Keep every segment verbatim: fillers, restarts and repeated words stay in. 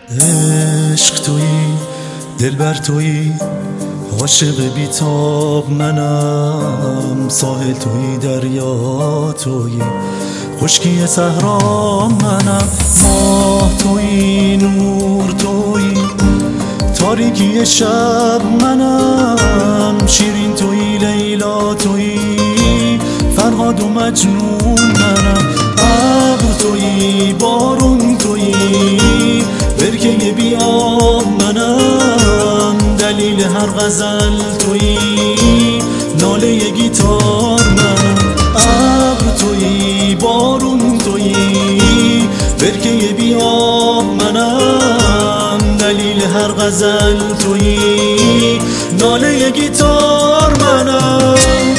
عشق تویی، دلبر تویی، عاشق بیتاب منم. ساحل تویی، دریا تویی، خشکی صحرا منم. ماه تویی، نور تویی، تاریکی شب منم. شیرین تویی، لیلا تویی، فرهاد و مجنون منم. ابر تویی، بارون تویی، برکه بیاب منم. دلیل هر غزل تویی، ناله گیتار منم. ابر تویی، بارون تویی، برکه بیاب منم. دلیل هر غزل تویی، ناله گیتار منم.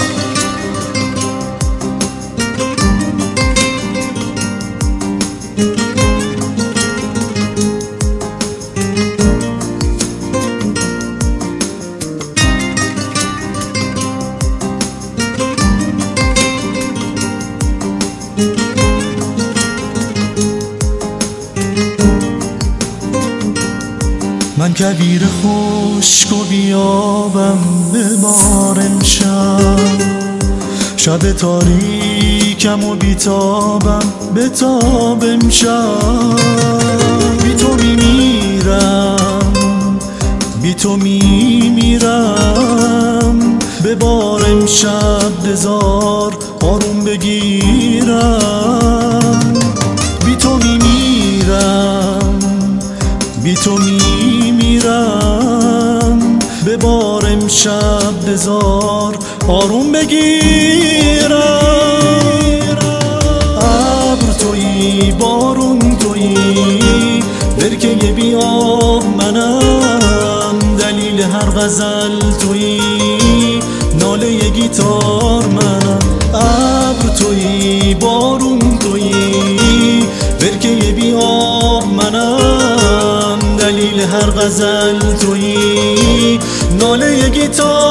من کویر خشک و بیابم به بار امشب. شب تاریکم و بیتابم به تاب امشب. بی تو میمیرم، بی تو میمیرم. به بار امشب بذار آروم بگیرم. بی تو میمیرم، بی تو میمیرم. به بار امشب بذار آروم بگیرم. ابر تویی، بارون تویی، برکه بیاب منم. دلیل هر غزل تویی، ناله گیتار منم. ابر تویی، بارون تویی، برکه بیاب منم. دلیل هر غزل تویی، ناله گیتار